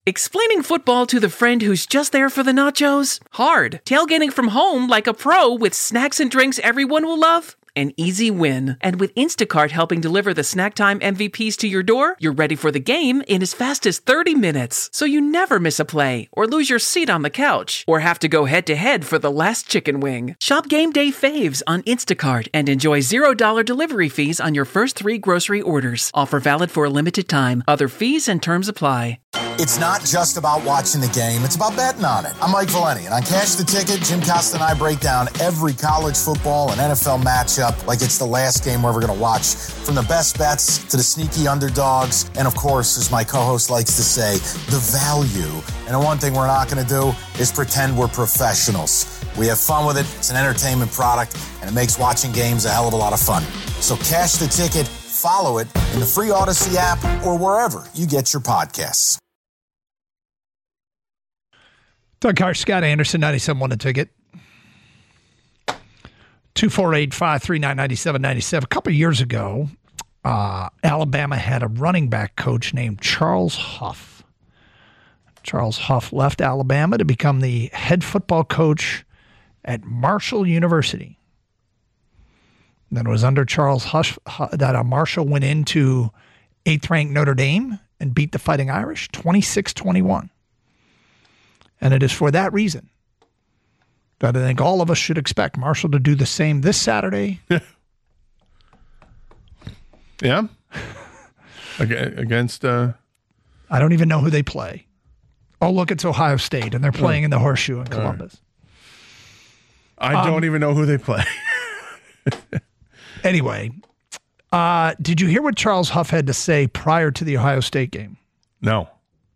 Explaining football to the friend who's just there for the nachos? Hard. Tailgating from home like a pro with snacks and drinks everyone will love? An easy win. And with Instacart helping deliver the snack time MVPs to your door, you're ready for the game in as fast as 30 minutes. So you never miss a play, or lose your seat on the couch, or have to go head-to-head for the last chicken wing. Shop Game Day Faves on Instacart and enjoy $0 delivery fees on your first 3 grocery orders. Offer valid for a limited time. Other fees and terms apply. It's not just about watching the game, it's about betting on it. I'm Mike Valeni, and on Cash the Ticket, Jim Costa and I break down every college football and NFL matchup like it's the last game we're ever going to watch. From the best bets to the sneaky underdogs, and of course, as my co-host likes to say, the value. And the one thing we're not going to do is pretend we're professionals. We have fun with it, it's an entertainment product, and it makes watching games a hell of a lot of fun. So Cash the Ticket, follow it in the free Odyssey app or wherever you get your podcasts. Doug Carr, Scott Anderson, 97.1 The Ticket. 248-539-9797. A couple of years ago, Alabama had a running back coach named Charles Huff. Charles Huff left Alabama to become the head football coach at Marshall University. And then it was under Charles Huff that Marshall went into 8th-ranked Notre Dame and beat the Fighting Irish 26-21. And it is for that reason that I think all of us should expect Marshall to do the same this Saturday. Yeah. Against... I don't even know who they play. Oh, look, it's Ohio State, and they're playing in the Horseshoe in Columbus. Right. I don't even know who they play. Anyway, did you hear what Charles Huff had to say prior to the Ohio State game? No.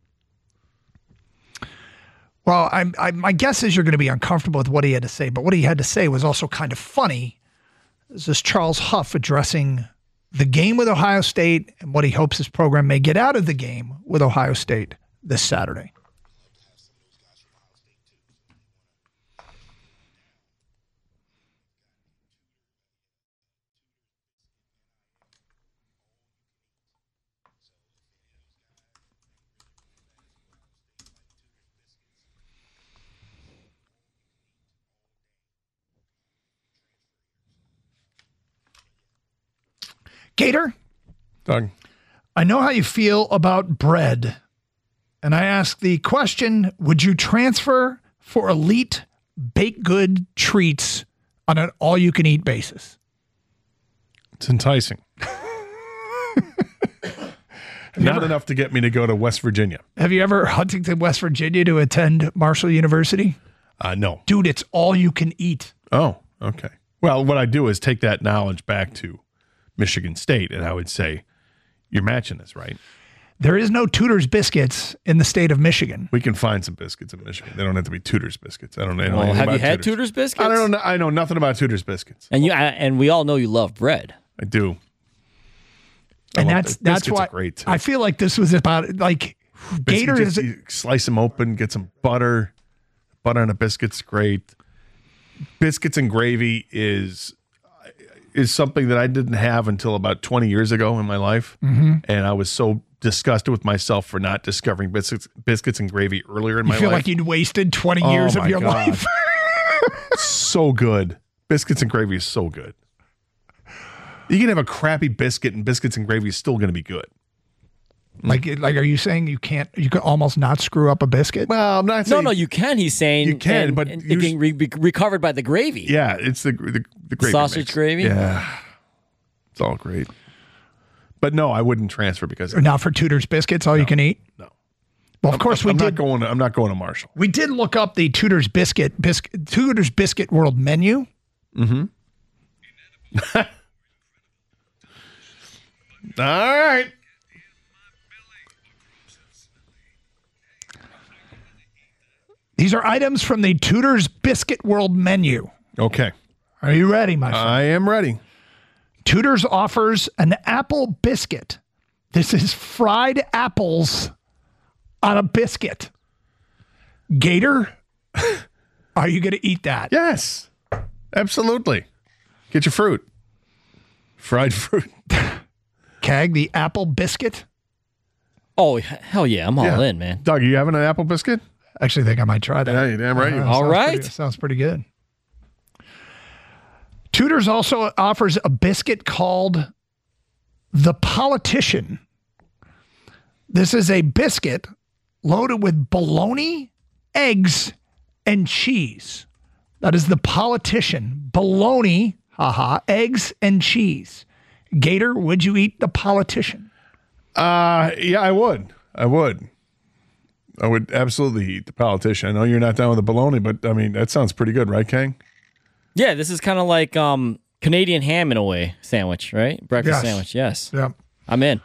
Well, my guess is you're going to be uncomfortable with what he had to say, but what he had to say was also kind of funny. This is Charles Huff addressing the game with Ohio State and what he hopes his program may get out of the game with Ohio State this Saturday. Gator? Doug. I know how you feel about bread. And I ask the question, would you transfer for elite baked good treats on an all-you-can-eat basis? It's enticing. Not enough to get me to go to West Virginia. Have you ever Huntington, West Virginia to attend Marshall University? No. Dude, it's all you can eat. Oh, okay. Well, what I do is take that knowledge back to Michigan State, and I would say, you're matching this, right? There is no Tudor's biscuits in the state of Michigan. We can find some biscuits in Michigan. They don't have to be Tudor's biscuits. I don't know. Well, have you had Tudor's biscuits? I don't know. I know nothing about Tudor's biscuits. And we all know you love bread. I do. And that's why great too. I feel like this was about like Gator is. You slice them open, get some butter. Butter on a biscuit's great. Biscuits and gravy is something that I didn't have until about 20 years ago in my life. Mm-hmm. And I was so disgusted with myself for not discovering biscuits and gravy earlier in my life. You feel like you'd wasted 20 years of your life. So good. Biscuits and gravy is so good. You can have a crappy biscuit and biscuits and gravy is still going to be good. Like, are you saying you could almost not screw up a biscuit? Well, I'm not saying. No, you can. He's saying you can, but it can be recovered by the gravy. Yeah, it's the gravy. Sausage gravy? Yeah. It's all great. But no, I wouldn't transfer because or not for Tudor's biscuits, you can eat? No. Well, of course we did. I'm not going to Marshall. We did look up the Tudor's Biscuit World menu. Mm-hmm. All right. These are items from the Tudor's Biscuit World menu. Okay. Are you ready, my friend? I am ready. Tudor's offers an apple biscuit. This is fried apples on a biscuit. Gator, are you going to eat that? Yes, absolutely. Get your fruit. Fried fruit. Keg, the apple biscuit. Oh, hell yeah. I'm all in, man. Doug, are you having an apple biscuit? Actually think I might try that. Yeah, you're damn right. All right. Sounds pretty good. Tudor's also offers a biscuit called the Politician. This is a biscuit loaded with bologna, eggs, and cheese. That is the Politician. Bologna, eggs, and cheese. Gator, would you eat the Politician? Yeah, I would. I would absolutely eat the Politician. I know you're not down with the bologna, but I mean, that sounds pretty good, right, Kang? Yeah, this is kind of like Canadian ham in a way sandwich, right? Breakfast sandwich, yes. Yep. I'm in.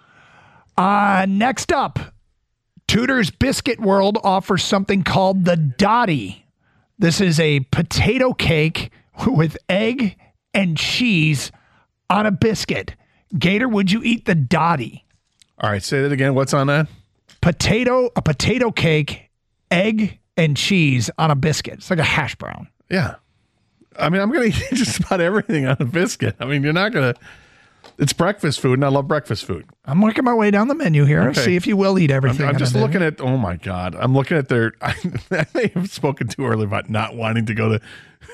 Next up, Tudor's Biscuit World offers something called the Dottie. This is a potato cake with egg and cheese on a biscuit. Gator, would you eat the Dottie? All right, say that again. What's on that? A potato cake, egg, and cheese on a biscuit. It's like a hash brown. Yeah. I mean, I'm going to eat just about everything on a biscuit. I mean, you're not going to. It's breakfast food, and I love breakfast food. I'm working my way down the menu here. Okay. See if you will eat everything. I'm just looking at, oh my God. I'm looking at their, I may have spoken too early about not wanting to go to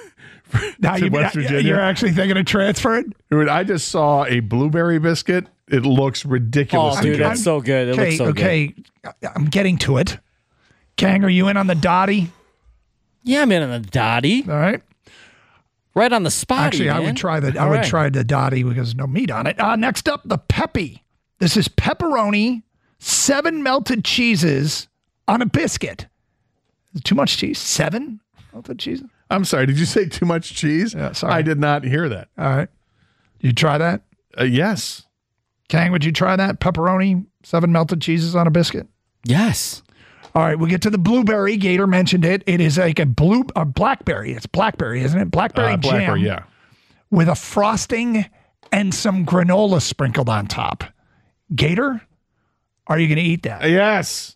West Virginia. You're actually thinking of transferring? Dude, I just saw a blueberry biscuit. It looks ridiculous. Oh, dude, that's so good. It looks so good. Okay, I'm getting to it. Kang, are you in on the Dottie? Yeah, I'm in on the Dottie. All right. Right on the spot. Actually, I would try the Dottie because there's no meat on it. Next up, the Peppy. This is pepperoni, 7 melted cheeses on a biscuit. Too much cheese? 7 melted cheeses? I'm sorry. Did you say too much cheese? Yeah, sorry. I did not hear that. All right. You try that? Yes. Kang, would you try that? Pepperoni, 7 melted cheeses on a biscuit? Yes. All right, we get to the blueberry. Gator mentioned it. It is like a blackberry. It's blackberry, isn't it? Blackberry jam. Blackberry, yeah. With a frosting and some granola sprinkled on top. Gator, are you going to eat that? Yes.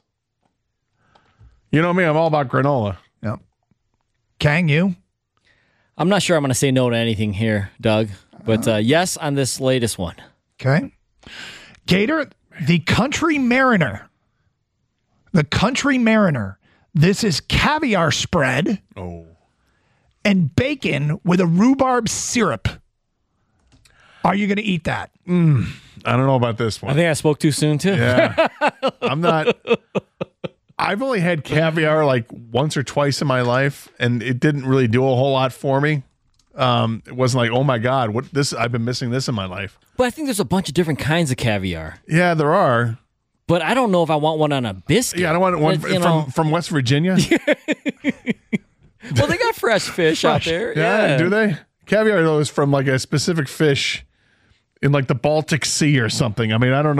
You know me, I'm all about granola. Yep. Kang, you? I'm not sure I'm going to say no to anything here, Doug, but yes on this latest one. Okay. Gator, the Country Mariner. The Country Mariner. This is caviar spread and bacon with a rhubarb syrup. Are you going to eat that? I don't know about this one. I think I spoke too soon, too. Yeah. I'm not. I've only had caviar like once or twice in my life, and it didn't really do a whole lot for me. It wasn't like, oh my God, what this? I've been missing this in my life. But I think there's a bunch of different kinds of caviar. Yeah, there are. But I don't know if I want one on a biscuit. Yeah, I don't want one from West Virginia. Well, they got fresh fish out there. Yeah, do they? Caviar, though, is from like a specific fish in like the Baltic Sea or something. I mean, I don't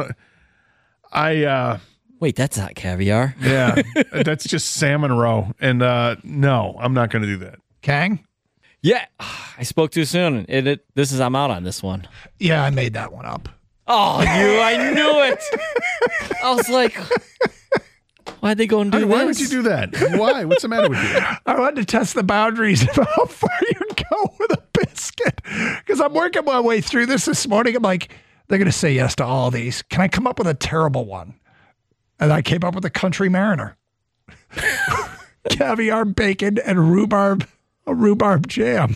know. Wait, that's not caviar. Yeah, that's just salmon roe. And no, I'm not going to do that. Kang? Yeah, I spoke too soon. I'm out on this one. Yeah, I made that one up. Oh, I knew it. I was like, why'd they go and do this? Why would you do that? Why? What's the matter with you? I wanted to test the boundaries of how far you'd go with a biscuit. Because I'm working my way through this morning. I'm like, they're going to say yes to all these. Can I come up with a terrible one? And I came up with a Country Mariner. Caviar, bacon, and a rhubarb jam.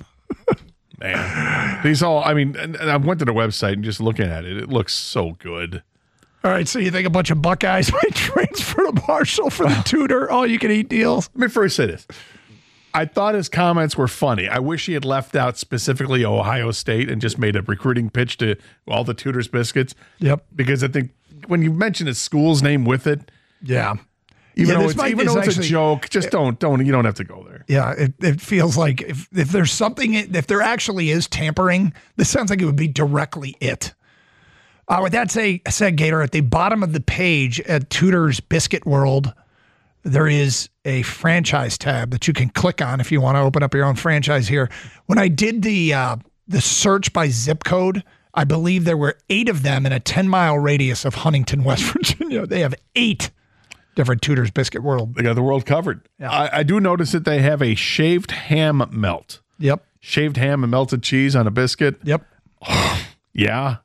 Man, these all, I mean, and I went to the website and just looking at it, it looks so good. All right, so you think a bunch of Buckeyes might transfer to Marshall for the Tudor all-you-can-eat deals? Let me first say this. I thought his comments were funny. I wish he had left out specifically Ohio State and just made a recruiting pitch to all the Tudor's biscuits. Yep. Because I think when you mention his school's name with it, yeah. Even though it's a joke, just don't. You don't have to go there. Yeah, it feels like if there's something, if there actually is tampering, this sounds like it would be directly it. With that said, Gator, at the bottom of the page at Tudor's Biscuit World, there is a franchise tab that you can click on if you want to open up your own franchise here. When I did the search by zip code, I believe there were 8 of them in a 10-mile radius of Huntington, West Virginia. They have 8 different Tudor's Biscuit World. They got the world covered. Yeah. I do notice that they have a shaved ham melt. Yep. Shaved ham and melted cheese on a biscuit. Yep. Yeah.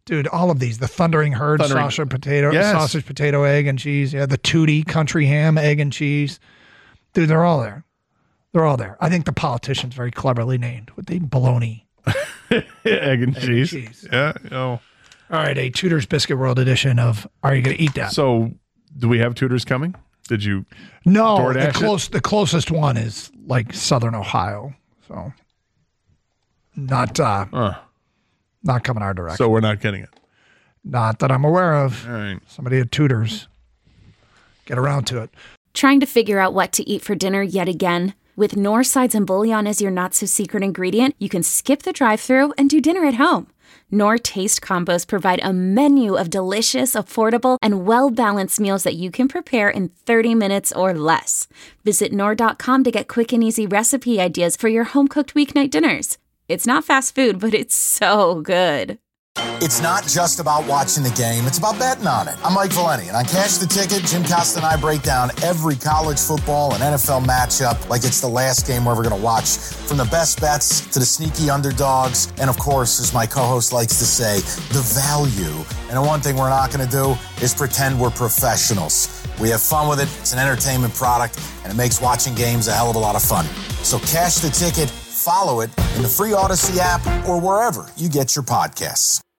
Dude, all of these. The Thundering Herd, sausage, potato, egg, and cheese. Yeah, the Tootie, country ham, egg, and cheese. Dude, they're all there. They're all there. I think the politician's very cleverly named with the bologna. egg and cheese. Yeah. Oh. All right, a Tudor's Biscuit World edition of Are You Going to Eat That? So, do we have Tudors coming? Did you? No, the closest one is like Southern Ohio. So, not coming our direction. So we're not getting it. Not that I'm aware of. All right. Somebody at Tudor's. Get around to it. Trying to figure out what to eat for dinner yet again? With Knorr sides and bouillon as your not-so-secret ingredient, you can skip the drive-thru and do dinner at home. Knorr Taste Combos provide a menu of delicious, affordable, and well-balanced meals that you can prepare in 30 minutes or less. Visit Knorr.com to get quick and easy recipe ideas for your home-cooked weeknight dinners. It's not fast food, but it's so good. It's not just about watching the game, it's about betting on it. I'm Mike Valeni, and on Cash the Ticket, Jim Costa and I break down every college football and NFL matchup like it's the last game we're ever going to watch. From the best bets to the sneaky underdogs, and of course, as my co-host likes to say, the value. And the one thing we're not going to do is pretend we're professionals. We have fun with it, it's an entertainment product, and it makes watching games a hell of a lot of fun. So Cash the Ticket, follow it in the free Odyssey app or wherever you get your podcasts.